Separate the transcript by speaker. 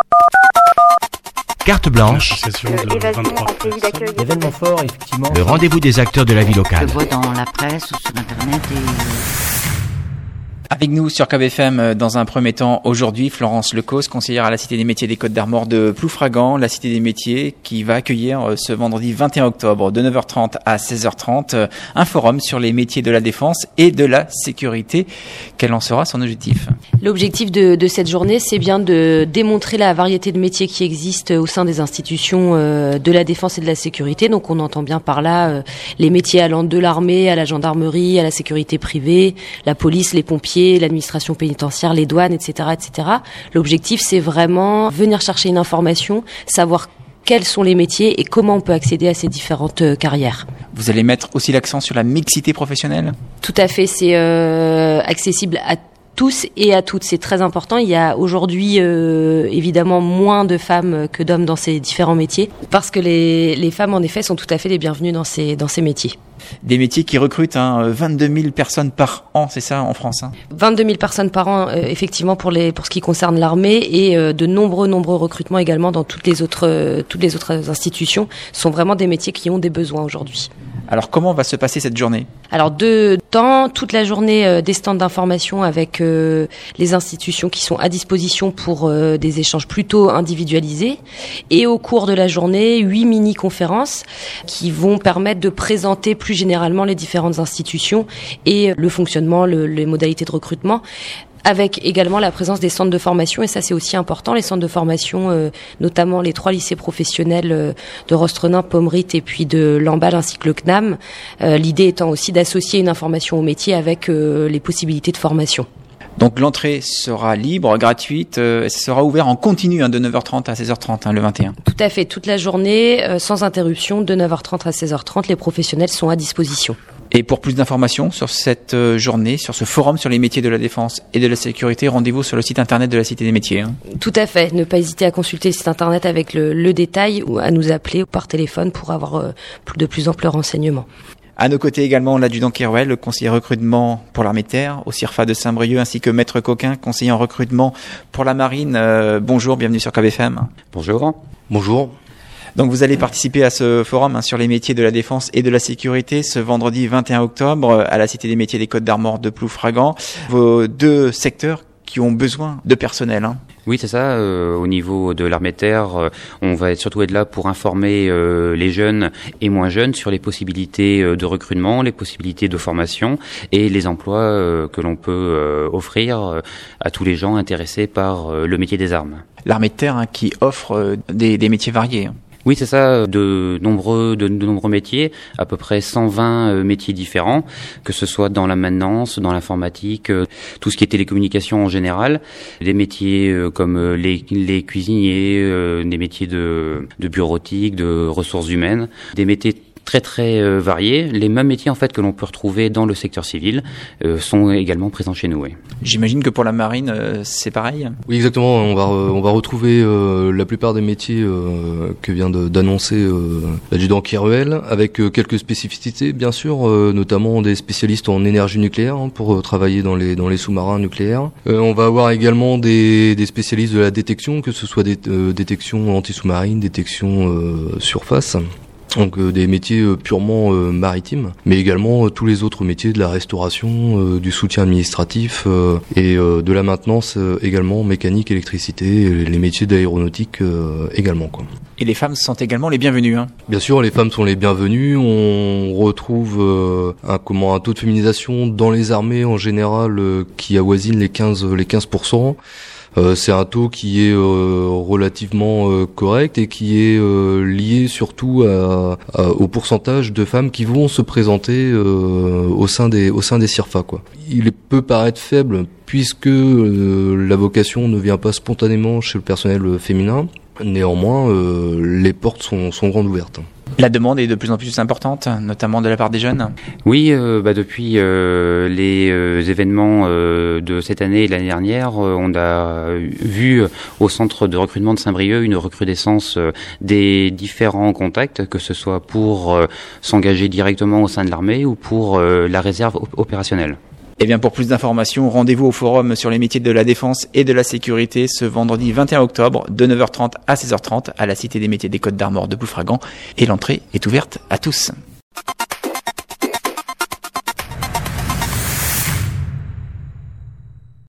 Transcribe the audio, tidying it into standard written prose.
Speaker 1: Carte blanche,
Speaker 2: événement fort, effectivement.
Speaker 1: le rendez-vous des acteurs de la vie locale.
Speaker 3: Je vois dans la presse ou sur Internet
Speaker 4: Avec nous sur KBFM dans un premier temps aujourd'hui, Florence Lecause, conseillère à la Cité des métiers des Côtes d'Armor de Ploufragan, la Cité des métiers qui va accueillir ce vendredi 21 octobre de 9h30 à 16h30 un forum sur les métiers de la défense et de la sécurité. Quel en sera son objectif ?
Speaker 5: L'objectif de cette journée, c'est bien de démontrer la variété de métiers qui existent au sein des institutions de la défense et de la sécurité. Donc on entend bien par là les métiers allant de l'armée à la gendarmerie, à la sécurité privée, la police, les pompiers, l'administration pénitentiaire, les douanes, etc., etc. L'objectif, c'est vraiment venir chercher une information, savoir quels sont les métiers et comment on peut accéder à ces différentes carrières.
Speaker 4: Vous allez mettre aussi l'accent sur la mixité professionnelle ?
Speaker 5: Tout à fait, c'est accessible à tous et à toutes, c'est très important. Il y a aujourd'hui évidemment moins de femmes que d'hommes dans ces différents métiers parce que les femmes en effet sont tout à fait les bienvenues dans ces métiers.
Speaker 4: Des métiers qui recrutent 22 000 personnes par an, c'est ça en France
Speaker 5: 22 000 personnes par an effectivement pour ce qui concerne l'armée et de nombreux recrutements également dans toutes les autres institutions. Ce sont vraiment des métiers qui ont des besoins aujourd'hui.
Speaker 4: Alors comment va se passer cette journée ?
Speaker 5: Alors toute la journée des stands d'information avec les institutions qui sont à disposition pour des échanges plutôt individualisés et au cours de la journée 8 mini-conférences qui vont permettre de présenter plus généralement les différentes institutions et le fonctionnement, les modalités de recrutement, avec également la présence des centres de formation, et ça c'est aussi important, les centres de formation, notamment les 3 lycées professionnels de Rostrenin, Pommerit et puis de Lamballe ainsi que le CNAM, l'idée étant aussi d'associer une information au métier avec les possibilités de formation.
Speaker 4: Donc l'entrée sera libre, gratuite, ça sera ouvert en continu de 9h30 à 16h30 le 21.
Speaker 5: Tout à fait, toute la journée, sans interruption, de 9h30 à 16h30, les professionnels sont à disposition.
Speaker 4: Et pour plus d'informations sur cette journée, sur ce forum sur les métiers de la défense et de la sécurité, rendez-vous sur le site internet de la Cité des métiers.
Speaker 5: Tout à fait, ne pas hésiter à consulter le site internet avec le détail ou à nous appeler par téléphone pour avoir de plus amples renseignements.
Speaker 4: À nos côtés également, l'adjudant Kerouel, le conseiller recrutement pour l'armée de terre, au CIRFA de Saint-Brieuc, ainsi que Maître Coquin, conseiller en recrutement pour la marine. Bonjour, bienvenue sur KBFM.
Speaker 6: Bonjour.
Speaker 2: Bonjour.
Speaker 4: Donc vous allez participer à ce forum sur les métiers de la défense et de la sécurité ce vendredi 21 octobre à la Cité des métiers des Côtes d'Armor de Ploufragan. Vos 2 secteurs qui ont besoin de personnel.
Speaker 6: Oui, c'est ça. Au niveau de l'armée de terre, on va surtout être là pour informer les jeunes et moins jeunes sur les possibilités de recrutement, les possibilités de formation et les emplois que l'on peut offrir à tous les gens intéressés par le métier des armes.
Speaker 4: L'armée de terre qui offre des métiers variés.
Speaker 6: Oui, c'est ça, de nombreux métiers, à peu près 120 métiers différents, que ce soit dans la maintenance, dans l'informatique, tout ce qui est télécommunications en général, des métiers comme les cuisiniers, des métiers de bureautique, de ressources humaines, des métiers très variés. Les mêmes métiers en fait que l'on peut retrouver dans le secteur civil sont également présents chez nous. Oui.
Speaker 4: J'imagine que pour la marine c'est pareil.
Speaker 7: Oui, exactement. On va retrouver la plupart des métiers que vient d'annoncer l'adjudant Kerouel, avec quelques spécificités bien sûr, notamment des spécialistes en énergie nucléaire pour travailler dans les sous-marins nucléaires. On va avoir également des spécialistes de la détection, que ce soit des détections anti-sous-marines, détection surface. Donc des métiers purement maritimes, mais également tous les autres métiers de la restauration, du soutien administratif et de la maintenance également, mécanique, électricité, les métiers d'aéronautique également, quoi.
Speaker 4: Et les femmes sont également les bienvenues.
Speaker 7: Bien sûr, les femmes sont les bienvenues. On retrouve un taux de féminisation dans les armées en général qui avoisine les 15%. C'est un taux qui est relativement correct et qui est lié surtout au pourcentage de femmes qui vont se présenter au sein des CIRFA, quoi. Il peut paraître faible puisque la vocation ne vient pas spontanément chez le personnel féminin. Néanmoins, les portes sont grandes ouvertes.
Speaker 4: La demande est de plus en plus importante, notamment de la part des jeunes.
Speaker 6: Oui, depuis les événements de cette année et l'année dernière, on a vu au centre de recrutement de Saint-Brieuc une recrudescence des différents contacts, que ce soit pour s'engager directement au sein de l'armée ou pour la réserve opérationnelle.
Speaker 4: Et bien pour plus d'informations, rendez-vous au forum sur les métiers de la défense et de la sécurité ce vendredi 21 octobre de 9h30 à 16h30 à la Cité des métiers des Côtes d'Armor de Ploufragan. Et l'entrée est ouverte à tous.